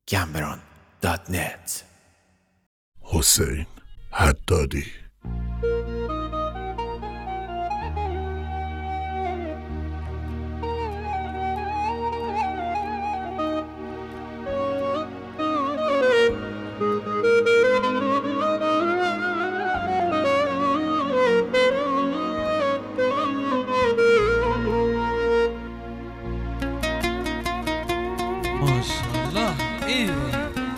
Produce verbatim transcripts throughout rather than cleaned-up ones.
گمبران دات نت. حسین حدادی. ماشاءالله. ایوه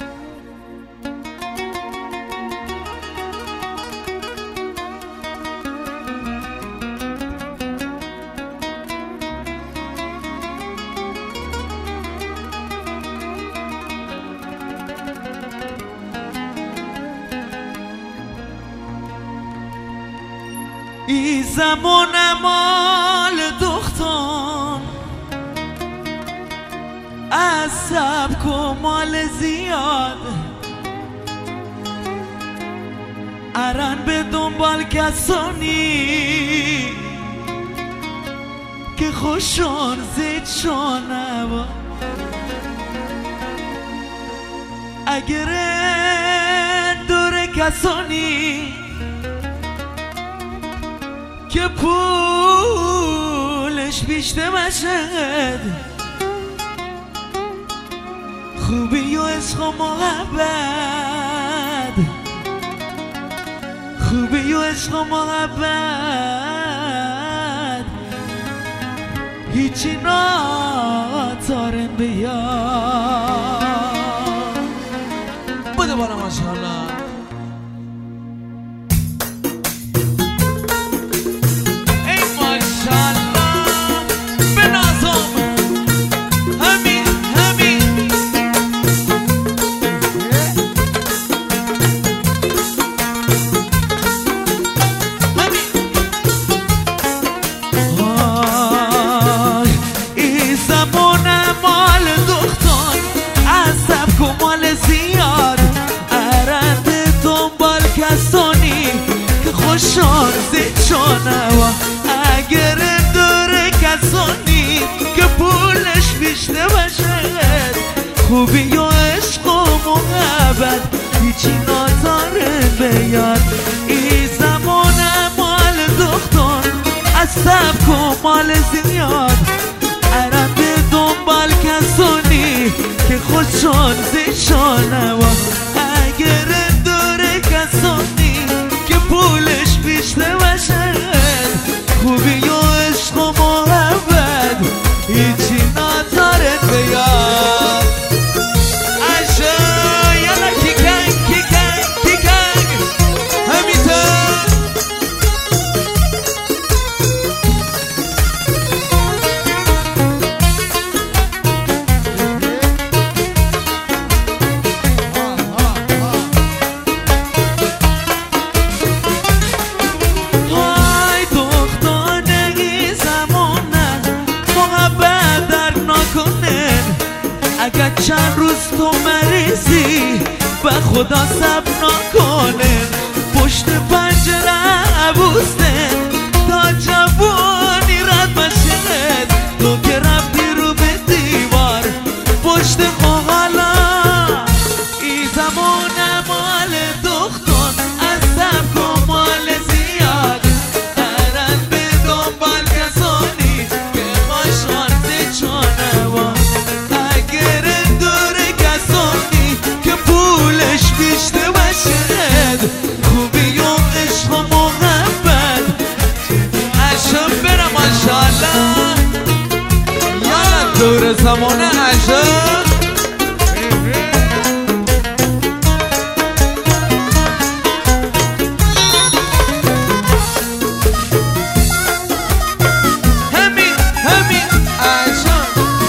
ای زمان مال دختان از سبک و مال زیاد ارن به دنبال کسانی که خوشان زید شانه اگر دور کسانی که پولش بیشتر بشد خوبی و عشق و محبت خوبی و عشق و محبت هیچی ناتارن بیاد بده بالا ماشاءالله. خوشان زید شانه و اگر دور کسانی که پولش بیشتر بشد خوبی و عشق و محبت هیچی ناتاره بیاد. ای زمان مال دختان از سبک و مال زیاد ارم به دنبال کسانی که خوشان زید شانه و اگر دور کسانی که پولش بیشتر بشد خوبی و عشق و محبت هیچی ناتاره بیاد. عشق یالا کیکنگ کیکنگ کیکنگ همیتر اگر چند روز تو مریضی به خدا صبر نکنه پشت پنجره عبوسته تا جوانی رد بشه تو که رفتی رو به دیوار پشت خوغالا. ای زمان مال دختان از سبک و مال زیاد ارن به دنبال کسانی که خوشان زید شانه و بیشتر بشد خوبی و عشق و محبت عشق برم ماشاءالله. یالا دور زمان عشق همین همین عشق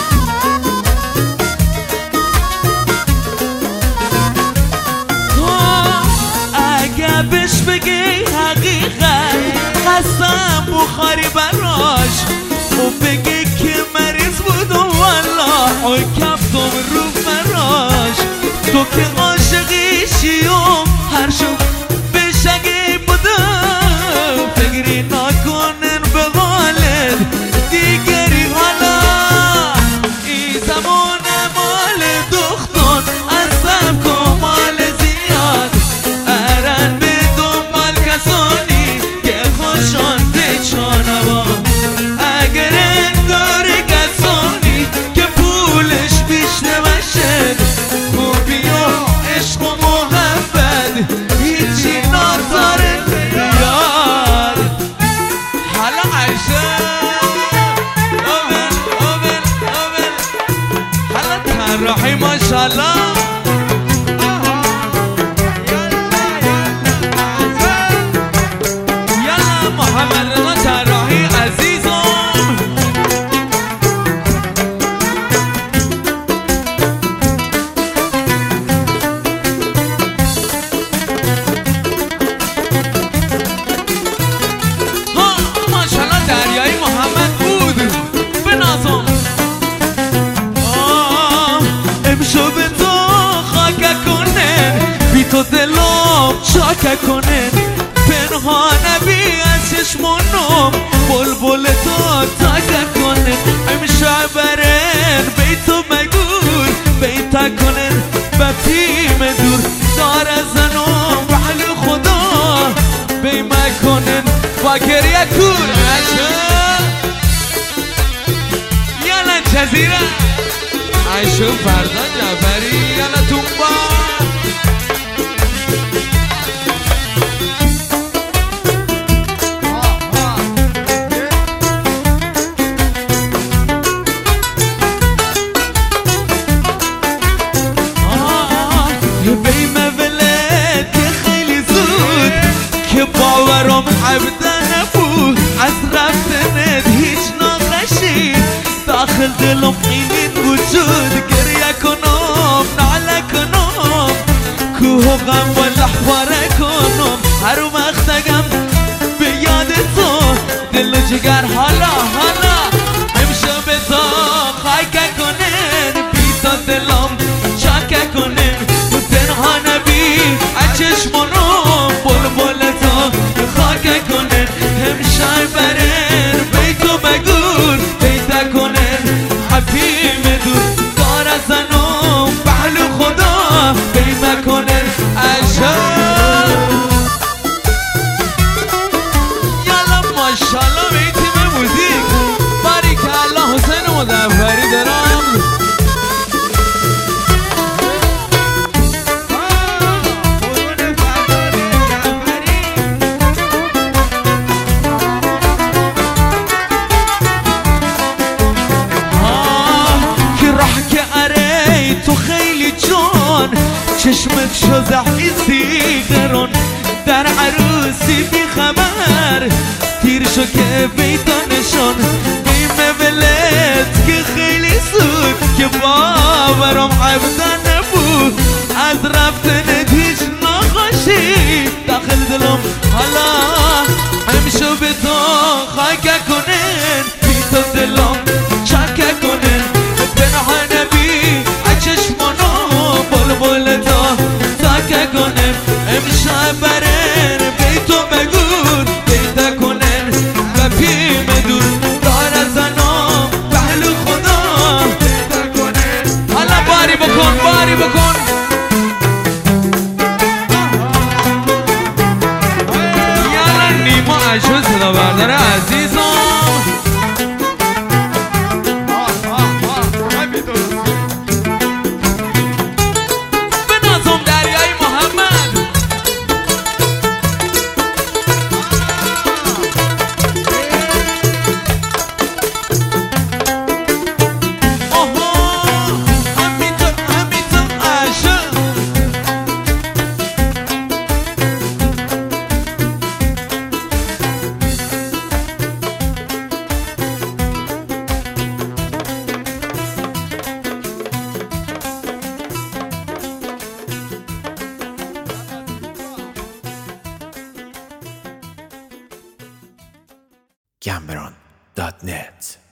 بهش بگی حقیقت قسم بخاری براش و بگی که مریض بود و والله آی کفتم رو براش تو که عاشقیشی و هر شب بشگی بودم فکری نکنن به حالت دیگری حالا. ای زمان مال دختان ماشاءالله یلا محمد رضا طراحی عزیزم ها ماشاءالله دریایی محمد بود بنازم امشب تو خاک کنن بی تو دلم چاک کنن پنهانه بی از چشمونم بلبل تو تاک کنن امشب برن بی تو مگور بی تا کنن و پیم دور دار زنم وحل خدا بی مکنن و گریه کور یالا جزیره عیشو فردا جعفری یالا تنبا بیم ولد که خیلی زود که باورم عبده نبود از رفتنت هیچ ناخشید داخل دلم اینین وجود گریه کنم نعله کنم کوه و غم و لحواره کنم هر وقتگم به یاد تو دل و جگر حالا حالا امشب تو خاک کنن بی تا دلم چاک کنن تو تنها نبی از چشمانم بلبل تو خاک کنن امشب برن بی تو بگور بیتا کنن حفیم دور دار زنم بحل خدا بیمه کنن عجب یالا ماشاءالله به این تیم موزیک باریکالله حسین مظفری دارم تو خیلی جان چشمت شو زحیزی قرون در عروسی بی خبر تیر شو که بیتا نشان بیمه ولد که خیلی سود که باورم عبده نبود از رفتنت هیچ ناخوشی داخل دلم حالا همشو به تو خاک کنن بی تو دلم چاک کنن پنهانه بی چشمانو بلبل تا تاک کنن امشب برن بی تو بگور بیتا کنن و پیم دور دار زنم پهلو خدا بیتا کنن حالا باری بکن باری بکن یالا نیما عشو صدا برداره عزیزم Cameron dot net